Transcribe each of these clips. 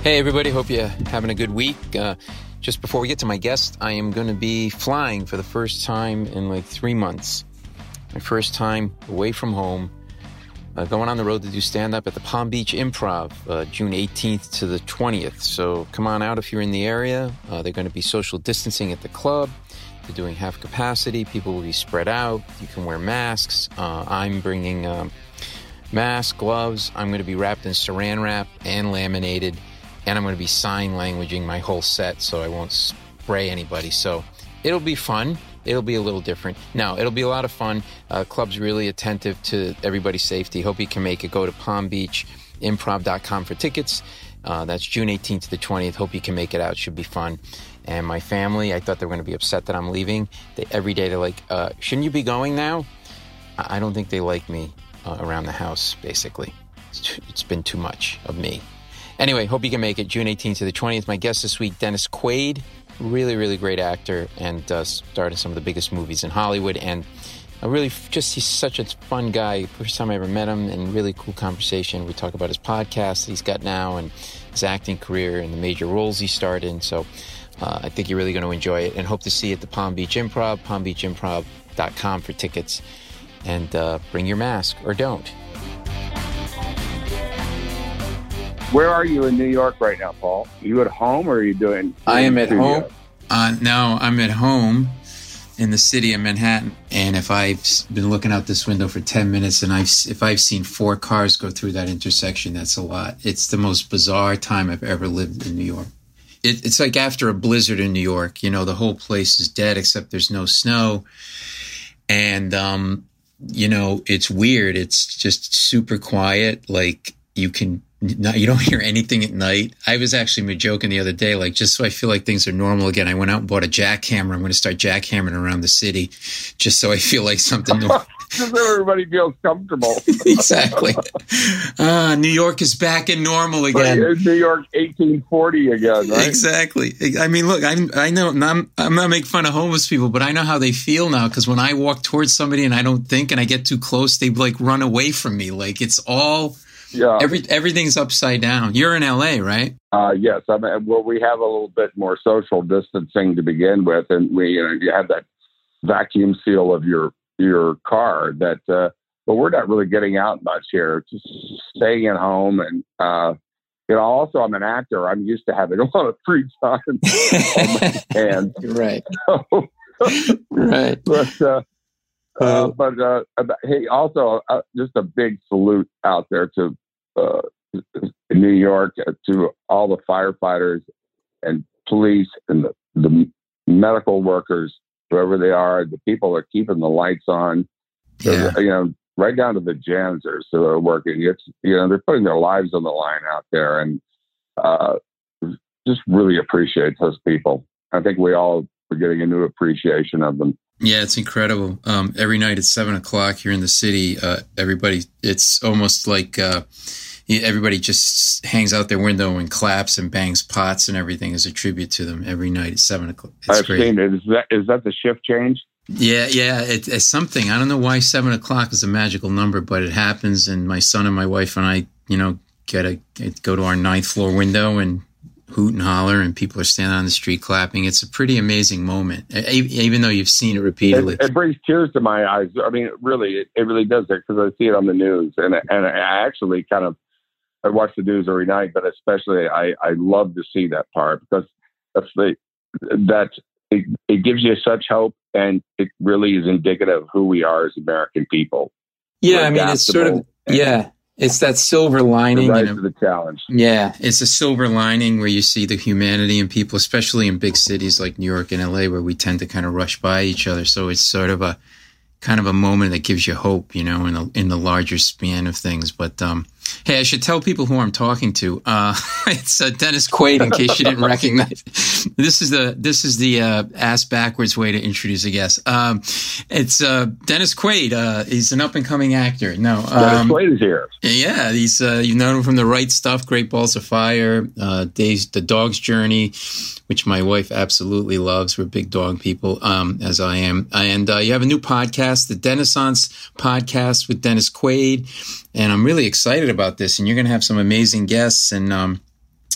Hey, everybody. Hope you're having a good week. Just before we get to my guest, I am going to be flying for the first time in like 3 months. My first time away from home, going on the road to do stand-up at the Palm Beach Improv, June 18th to the 20th. So come on out if you're in the area. They're going to be social distancing at the club. They're doing half capacity. People will be spread out. You can wear masks. I'm bringing masks, gloves. I'm going to be wrapped in saran wrap and laminated. And I'm going to be sign languaging my whole set so I won't spray anybody. So it'll be fun. It'll be a little different. No, it'll be a lot of fun. Club's really attentive to everybody's safety. Hope you can make it. Go to palmbeachimprov.com for tickets. That's June 18th to the 20th. Hope you can make it out. Should be fun. And my family, I thought they were going to be upset that I'm leaving. Every day they're like, shouldn't you be going now? I don't think they like me around the house, basically. It's been too much of me. Anyway, hope you can make it June 18th to the 20th. My guest this week, Dennis Quaid, really, really great actor and starred in some of the biggest movies in Hollywood. And he's such a fun guy. First time I ever met him, and really cool conversation. We talk about his podcast that he's got now and his acting career and the major roles he starred in. So I think you're really going to enjoy it, and hope to see you at the Palm Beach Improv, palmbeachimprov.com for tickets. And bring your mask, or don't. Where are you in New York right now, Paul? Are you at home or are you doing? I am at home. No, I'm at home in the city of Manhattan. And if I've been looking out this window for 10 minutes and if I've seen 4 cars go through that intersection, that's a lot. It's the most bizarre time I've ever lived in New York. It's like after a blizzard in New York. You know, the whole place is dead except there's no snow. And, it's weird. It's just super quiet. Like you don't hear anything at night. I was actually joking the other day, like, just so I feel like things are normal again, I went out and bought a jackhammer. I'm going to start jackhammering around the city just so I feel like something new. Just so everybody feels comfortable. Exactly. New York is back in normal again. New York 1840 again, right? Exactly. I mean, look, I know I'm not making fun of homeless people, but I know how they feel now, because when I walk towards somebody and I don't think and I get too close, they like run away from me. Like it's all... Yeah, everything's upside down. You're in LA, right? Yes. we have a little bit more social distancing to begin with, and you have that vacuum seal of your car. But we're not really getting out much here. Just staying at home, and also I'm an actor. I'm used to having a lot of free time on my hands. Right. Right. But hey, also just a big salute out there to New York, to all the firefighters and police and the medical workers, whoever they are, the people that are keeping the lights on. Yeah. Right down to the janitors who are working. They're putting their lives on the line out there, and just really appreciate those people. I think we all are getting a new appreciation of them. Yeah, it's incredible. Every night at 7:00 here in the city, it's almost like everybody just hangs out their window and claps and bangs pots and everything as a tribute to them every night at 7:00. I've seen it. Is that the shift change? Yeah. It's something. I don't know why 7:00 is a magical number, but it happens. And my son and my wife and I, go to our 9th floor window and hoot and holler, and people are standing on the street clapping. It's a pretty amazing moment, even though you've seen it repeatedly. It brings tears to my eyes. I mean, it really does, because I see it on the news, and I actually I watch the news every night, but especially I love to see that part, because it gives you such hope, and it really is indicative of who we are as American people. Yeah, I mean, it's sort of It's that silver lining. Rise to the challenge. Yeah, it's a silver lining where you see the humanity in people, especially in big cities like New York and LA, where we tend to kind of rush by each other. So it's sort of a moment that gives you hope, in the larger span of things. But hey, I should tell people who I'm talking to. It's Dennis Quaid, in case you didn't recognize. This is the ass backwards way to introduce a guest. It's Dennis Quaid. He's an up and coming actor. No, Dennis Quaid is here. Yeah, he's you've known him from The Right Stuff, Great Balls of Fire, The Dog's Journey, which my wife absolutely loves. We're big dog people, as I am. And you have a new podcast, the Dennisance Podcast with Dennis Quaid. And I'm really excited about this. And you're going to have some amazing guests. And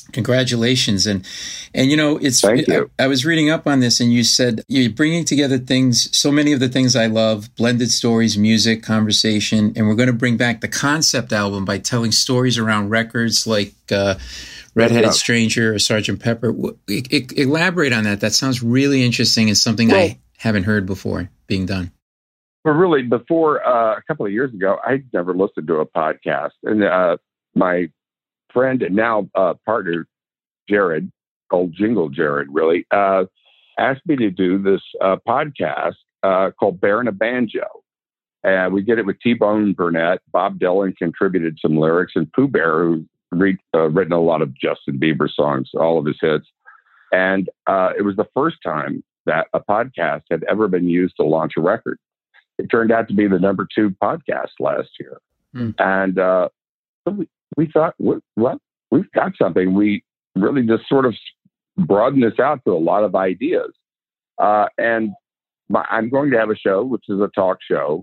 Congratulations. And Thank you. I was reading up on this, and you said you're bringing together things, so many of the things I love, blended stories, music, conversation, and we're going to bring back the concept album by telling stories around records like Red-Headed Stranger or Sgt. Pepper. Elaborate on that. That sounds really interesting and something I haven't heard before being done. But really, before a couple of years ago, I'd never listened to a podcast. And my friend and now partner, Jared, called Jingle Jared, really, asked me to do this podcast called Bear and a Banjo. And we did it with T-Bone Burnett. Bob Dylan contributed some lyrics, and Pooh Bear, who's written a lot of Justin Bieber songs, all of his hits. And it was the first time that a podcast had ever been used to launch a record. It turned out to be the #2 podcast last year. And so we thought, what? We've got something. We really just sort of broaden this out to a lot of ideas. And I'm going to have a show, which is a talk show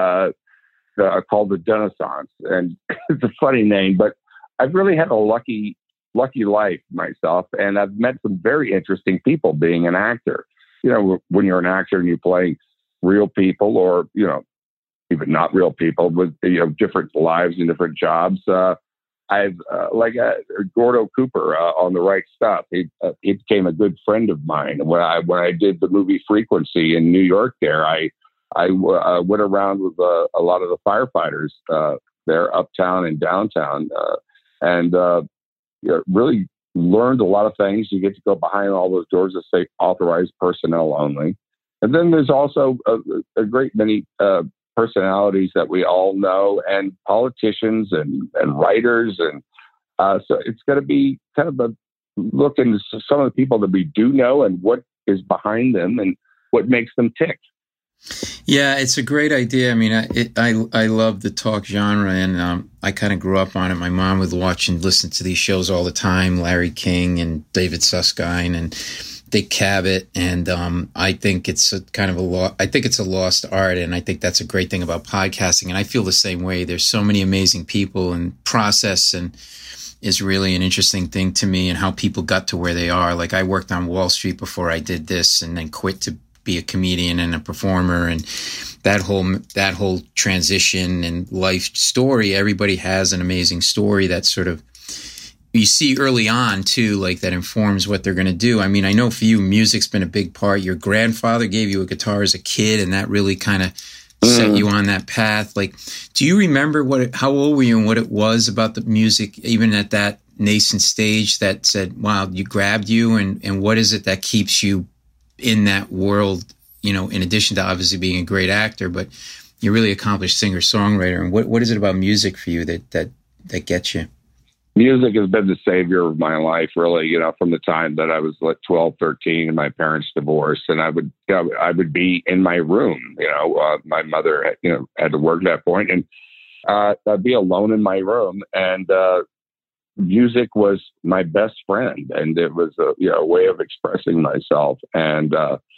called The Renaissance. And it's a funny name, but I've really had a lucky life myself. And I've met some very interesting people being an actor. You know, when you're an actor and you play real people, or, you know, even not real people with, you know, different lives and different jobs. I've Gordo Cooper on The Right Stuff. He became a good friend of mine. When I did the movie Frequency in New York, there I went around with a lot of the firefighters there, uptown and downtown, and really learned a lot of things. You get to go behind all those doors that say authorized personnel only. And then there's also a great many personalities that we all know, and politicians and writers. And so it's going to be kind of a look into some of the people that we do know and what is behind them and what makes them tick. Yeah, it's a great idea. I mean, I love the talk genre, and I kind of grew up on it. My mom would watch and listen to these shows all the time, Larry King and David Susskind and Dick Cavett, and I think it's I think it's a lost art, and I think that's a great thing about podcasting. And I feel the same way. There's so many amazing people, and process and is really an interesting thing to me, and how people got to where they are. Like, I worked on Wall Street before I did this, and then quit to be a comedian and a performer, and that whole transition and life story. Everybody has an amazing story that sort of you see early on too, like that informs what they're going to do. I mean, I know for you, music's been a big part. Your grandfather gave you a guitar as a kid, and that really kind of set you on that path. Like, do you remember how old were you and what it was about the music, even at that nascent stage, that said, wow, you grabbed you, and what is it that keeps you in that world, you know, in addition to obviously being a great actor, but you're a really accomplished singer-songwriter. And what is it about music for you that gets you? Music has been the savior of my life, really, you know, from the time that I was like 12, 13 and my parents divorced. And I would be in my room, you know, my mother, you know, had to work at that point, and I'd be alone in my room, and music was my best friend. And it was a way of expressing myself. And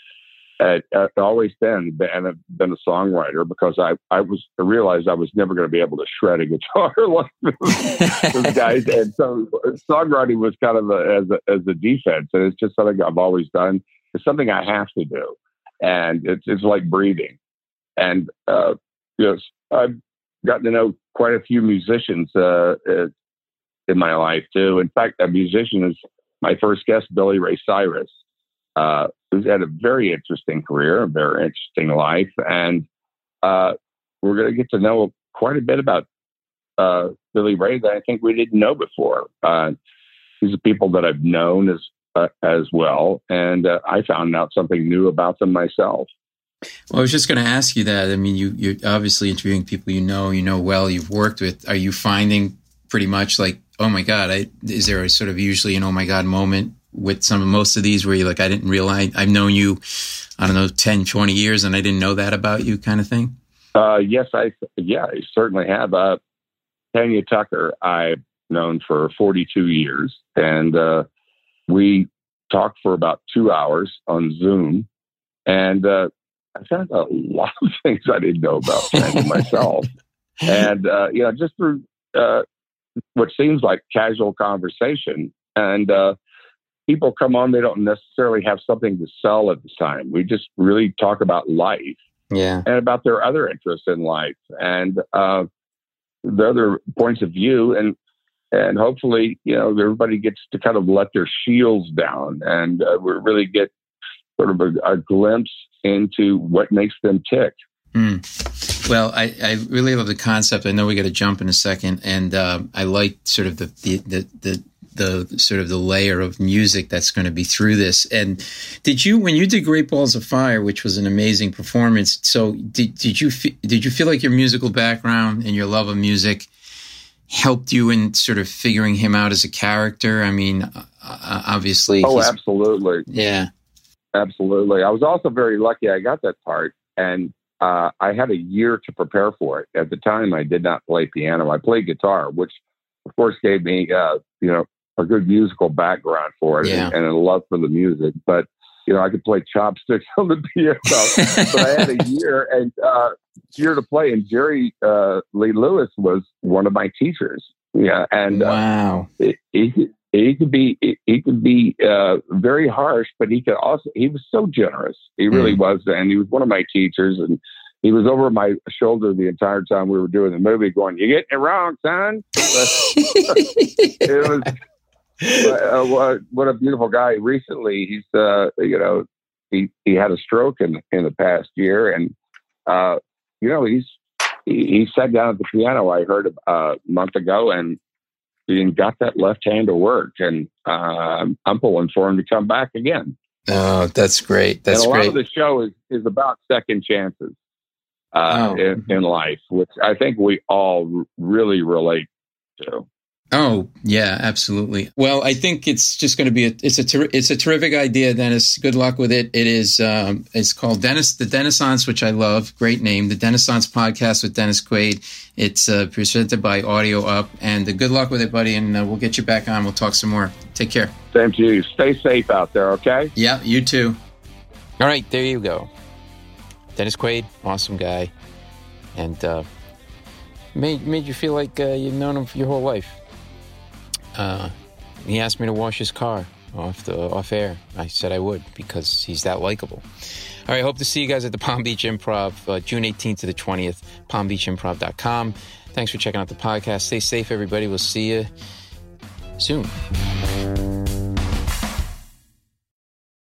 I've always been a songwriter, because I realized I was never going to be able to shred a guitar like those guys. And so songwriting was kind of as a defense. And it's just something I've always done. It's something I have to do. And it's like breathing. And, I've gotten to know quite a few musicians in my life too. In fact, a musician is my first guest, Billy Ray Cyrus, who's had a very interesting career, a very interesting life. And we're going to get to know quite a bit about Billy Ray that I think we didn't know before. These are people that I've known as well. And I found out something new about them myself. Well, I was just going to ask you that. I mean, you're obviously interviewing people you know well, you've worked with. Are you finding pretty much like, oh my God, is there a sort of usually an oh my God moment with most of these where you're like, I didn't realize, I've known you, I don't know, 10, 20 years, and I didn't know that about you, kind of thing? Yes, I certainly have. Tanya Tucker, I've known for 42 years, and we talked for about 2 hours on Zoom, and I found a lot of things I didn't know about Tanya myself. And, just through what seems like casual conversation, And people come on, they don't necessarily have something to sell at the time. We just really talk about life and about their other interests in life and the other points of view. And hopefully, everybody gets to kind of let their shields down and we really get sort of a glimpse into what makes them tick. Well, I really love the concept. I know we got to jump in a second, and I like sort of the sort of the layer of music that's going to be through this. And when you did Great Balls of Fire, which was an amazing performance, so did you feel like your musical background and your love of music helped you in sort of figuring him out as a character? I mean, obviously. Oh, absolutely. Yeah. Absolutely. I was also very lucky I got that part, and I had a year to prepare for it. At the time, I did not play piano. I played guitar, which, of course, gave me, a good musical background for it and a love for the music. But, I could play chopsticks on the piano. But I had a year to play, and Jerry Lee Lewis was one of my teachers. Yeah, and wow. He could be very harsh, but he was so generous. He really was. And he was one of my teachers, and he was over my shoulder the entire time we were doing the movie going, "You're getting it wrong, son." It was, what a beautiful guy. Recently, he's, he had a stroke in the past year. And, he sat down at the piano, I heard a month ago, and he got that left hand to work, and I'm pulling for him to come back again. Oh, that's great. That's and a great. lot of the show is about second chances in life, which I think we all really relate to. Oh, yeah, absolutely. Well, I think it's just going to be it's a terrific idea, Dennis. Good luck with it. It is it's called the Denissance, which I love. Great name, the Denissance Podcast with Dennis Quaid. It's presented by Audio Up, and good luck with it, buddy. And we'll get you back on. We'll talk some more. Take care. Same to you. Stay safe out there. Okay. Yeah, you too. All right, there you go. Dennis Quaid, awesome guy, and made you feel like you've known him for your whole life. He asked me to wash his car off air. I said I would because he's that likable. All right, hope to see you guys at the Palm Beach Improv, June 18th to the 20th, palmbeachimprov.com. Thanks for checking out the podcast. Stay safe, everybody. We'll see you soon.